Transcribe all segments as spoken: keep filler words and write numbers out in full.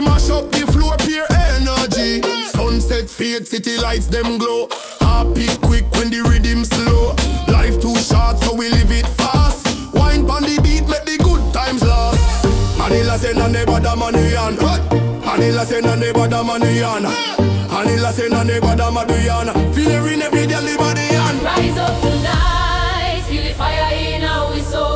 mash up the floor, pure energy. Sunset fade, city lights them glow. Happy quick when the rhythm slow. Life too short, so we live it fast. Wine pon the beat, make the good times last. Anila say na never da money on. Anila say na never da money on. Anila say na never da money on. Feeling every day, everybody on. Rise up tonight, feel the fire in our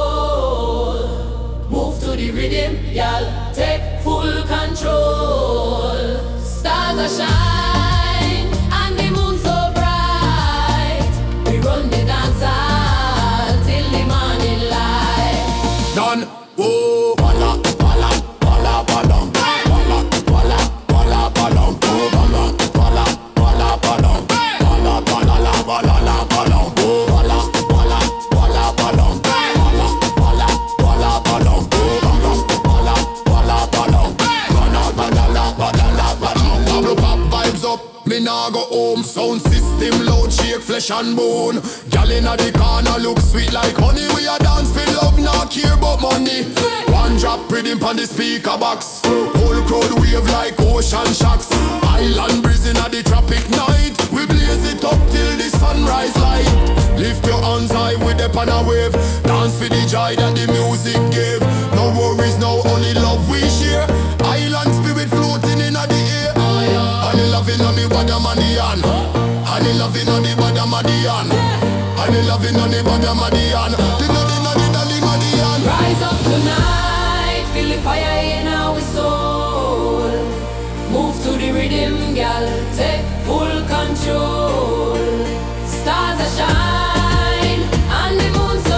soul. Move to the rhythm, y'all, take full control. Stars are shine and the moon so bright. We run the dance hall till the morning light. Done. Oh, bala, bala, bala, bala, bala, bala, bala, bala, oh, bala, bala, bala, bala, bala, bala, la, bala, la, bala, oh, bala, bala, bala, bala, bala, bala, bala, bala, oh, bala, bala, bala, bala, bala, bala, la, bala, la, bala. Bubble pop vibes up, me nah go home. Sound system loud, shake flesh and bone. Gyal inna the corner look sweet like honey. We a dance for love, not care about money. One drop rhythm pon the speaker box. Whole crowd wave like ocean shocks. Island breeze inna the tropic night. We blaze it up till the sunrise light. Lift your hands high with the pan a wave. Dance for the joy that the music give. No worries, no only love we share. Island spirit floating inna the air. Honey loving on me bada madian. Honey loving on the bada madian. Honey loving on the bada madian. Dinna dinna dinna dinna madian. Rise up tonight, feel the fire in our soul. Move to the rhythm, girl, take full control. Stars are shine and the moon so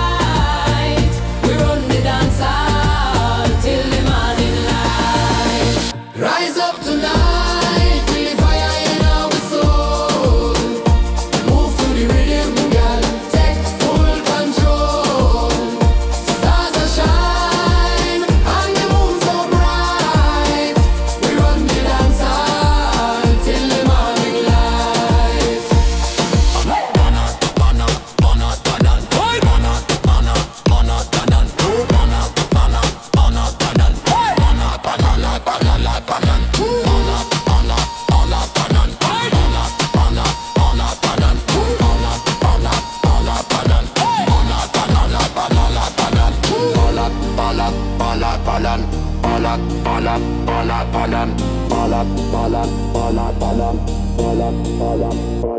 bright. We run the dance hall till the morning light. Rise up tonight, feel the fire in our soul. Move to the rhythm, girl, take full control. Stars are shine and the moon so bright. We run the dance hall till the morning light. Bana, bana, bana, bana, bana, bana, bana, bana, bana, bana, bana, bana, bana, bana, la, bana, la, bana, bana, bana, bana, bana, bana, bana, bana, bana, bana, bana, bana, bana, bana, bana, la, bana, la, bana, bala, bala, bala, balan, bala, bala, bala, balan, bala, bala, bala, balan, bala, bala, bala.